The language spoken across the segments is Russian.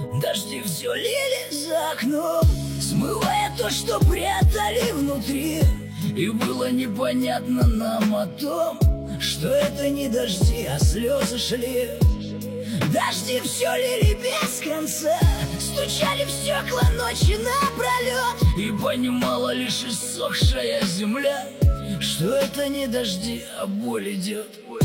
Дожди все лили за окном, смывая то, что прятали внутри. И было непонятно нам о том, что это не дожди, а слезы шли. Дожди все лили без конца, стучали в стекла ночи напролет. И понимала лишь иссохшая земля, что это не дожди, а боль идет.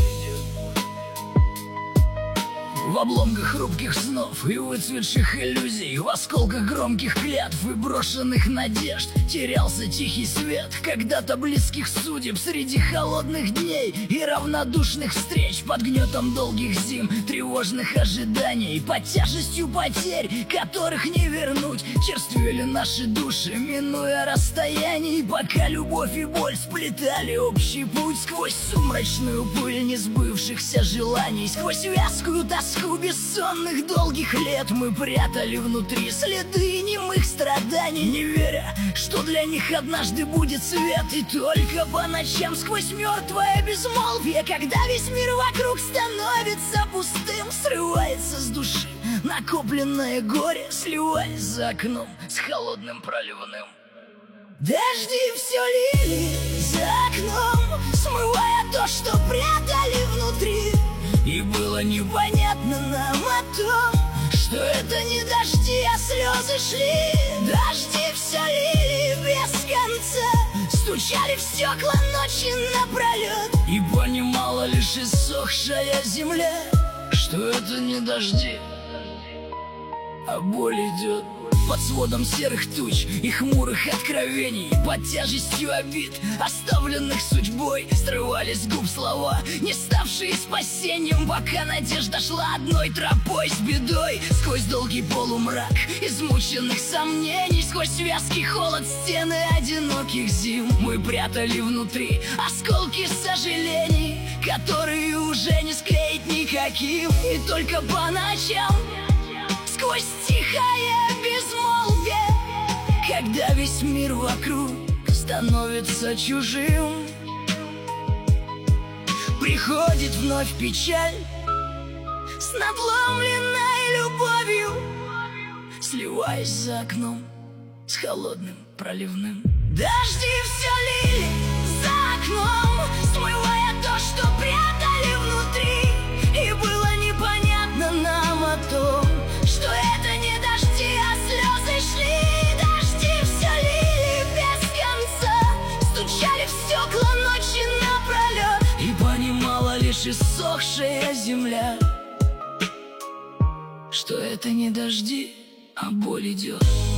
В обломках хрупких снов и выцветших иллюзий, в осколках громких клятв и брошенных надежд терялся тихий свет когда-то близких судеб среди холодных дней и равнодушных встреч. Под гнетом долгих зим, тревожных ожиданий, под тяжестью потерь, которых не вернуть, черствели наши души, минуя расстояний, пока любовь и боль сплетали общий путь сквозь сумрачную пыль несбывшихся желаний, сквозь вязкую тоску бессонных долгих лет. Мы прятали внутри следы немых страданий, не веря, что для них однажды будет свет. И только по ночам сквозь мертвое безмолвие, когда весь мир вокруг становится пустым, срывается с души накопленное горе, сливаясь за окном с холодным проливным. Дожди все лили за окном, смывая то, что прятали внутри. И было непонятно нам о том, что это не дожди, а слезы шли. Дожди все лили без конца, стучали в стекла ночи напролет. И понимала лишь иссохшая земля, что это не дожди, а боль идет. Под сводом серых туч и хмурых откровений, под тяжестью обид, оставленных судьбой, срывались с губ слова, не ставшие спасением, пока надежда шла одной тропой с бедой. Сквозь долгий полумрак измученных сомнений, сквозь вязкий холод стены одиноких зим, мы прятали внутри осколки сожалений, которые уже не склеить никаким. И только по ночам, сквозь тихое безмолвие, когда весь мир вокруг становится чужим, приходит вновь печаль с надломленной любовью, сливаясь за окном с холодным проливным. Дожди все лили за окном, смывая то, что прятали внутри. И было непонятно нам о том, что это не дожди, а слезы шли. Дожди все лили без конца, стучали в стекла ночи напролет. И понимала лишь иссохшая земля, что это не дожди, а боль идет.